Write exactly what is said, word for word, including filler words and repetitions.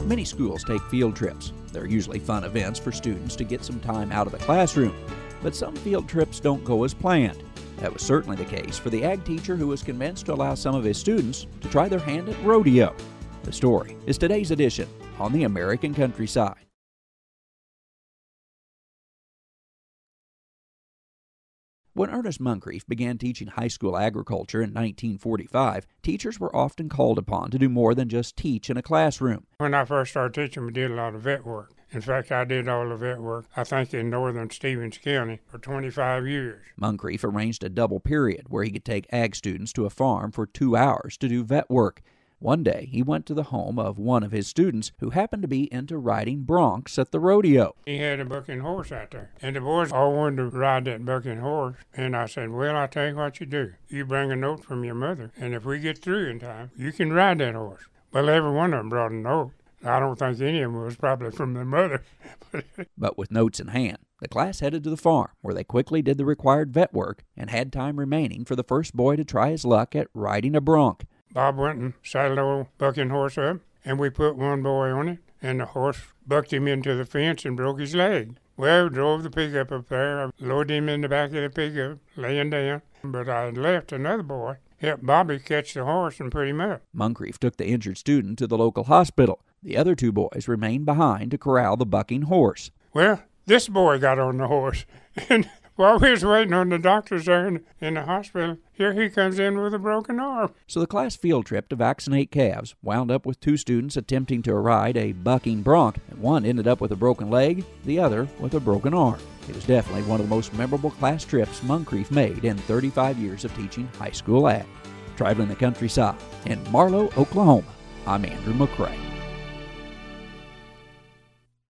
Many schools take field trips. They're usually fun events for students to get some time out of the classroom. But some field trips don't go as planned. That was certainly the case for the ag teacher who was convinced to allow some of his students to try their hand at rodeo. The story is today's edition on the American Countryside. When Ernest Moncrief began teaching high school agriculture in nineteen forty-five, teachers were often called upon to do more than just teach in a classroom. When I first started teaching, we did a lot of vet work. In fact, I did all the vet work, I think, in northern Stevens County for twenty-five years. Moncrief arranged a double period where he could take ag students to a farm for two hours to do vet work. One day, he went to the home of one of his students who happened to be into riding broncs at the rodeo. He had a bucking horse out there, and the boys all wanted to ride that bucking horse. And I said, well, I'll tell you what you do. You bring a note from your mother, and if we get through in time, you can ride that horse. Well, every one of them brought a note. I don't think any of them was probably from their mother. But with notes in hand, the class headed to the farm, where they quickly did the required vet work and had time remaining for the first boy to try his luck at riding a bronc. Bob went and saddled old bucking horse up, and we put one boy on it, and the horse bucked him into the fence and broke his leg. Well, we drove the pickup up there. I loaded him in the back of the pickup, laying down. But I left another boy, helped Bobby catch the horse and put him up. Moncrief took the injured student to the local hospital. The other two boys remained behind to corral the bucking horse. Well, this boy got on the horse, and while we was waiting on the doctors there in, in the hospital, here he comes in with a broken arm. So the class field trip to vaccinate calves wound up with two students attempting to ride a bucking bronc, and one ended up with a broken leg, the other with a broken arm. It was definitely one of the most memorable class trips Moncrief made in thirty-five years of teaching high school ag. Traveling the countryside in Marlow, Oklahoma, I'm Andrew McCray.